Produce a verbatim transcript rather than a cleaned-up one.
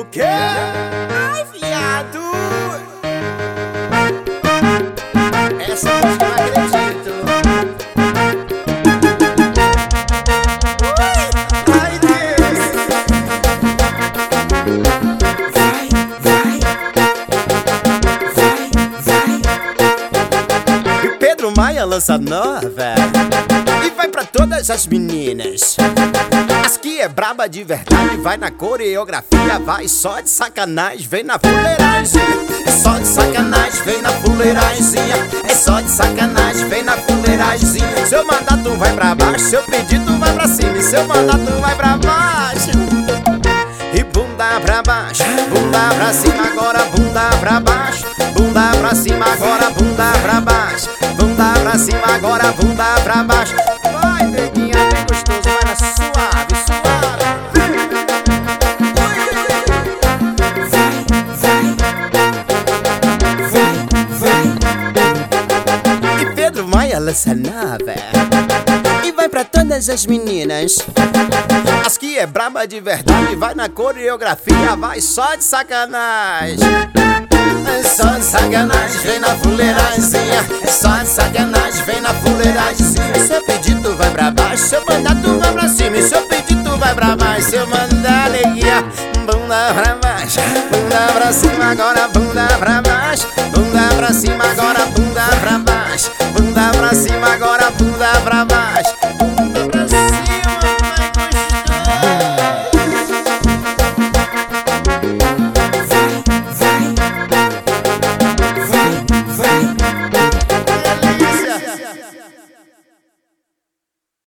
Que? Ai, viado! Essa música eu não acredito. Ai, Deus! Vai, vai, vai, vai. E o Pedro Maia lança nova e vai pra todas as meninas. As que é braba de verdade, vai na coreografia, vai só de sacanagem, vem na fuleiragem. É só de sacanagem, vem na fuleiragem. É só de sacanagem, vem na fuleiragem. Seu mandato vai pra baixo, seu pedido vai pra cima e seu mandato vai pra baixo. E bunda pra baixo, bunda pra cima, agora bunda pra baixo. Bunda pra cima, agora bunda pra baixo. Bunda pra cima, agora bunda pra baixo. Vai, neguinha, bem gostoso, vai na suave, suave. Vai, vai, vai, vai. E Pedro Maia lança nova e vai pra todas as meninas. As que é braba de verdade, vai na coreografia, vai só de sacanagem. É só de sacanagem, vem na fuleiragem. É só de sacanagem, vem na fuleiragem. Seu pedido vai pra baixo, seu mandato vai pra cima e seu pedido vai pra baixo. Seu mandar neguinha, bunda pra baixo, bunda pra cima, agora bunda pra baixo. Bunda pra cima, agora bunda pra baixo. Bunda pra cima, agora bunda pra baixo.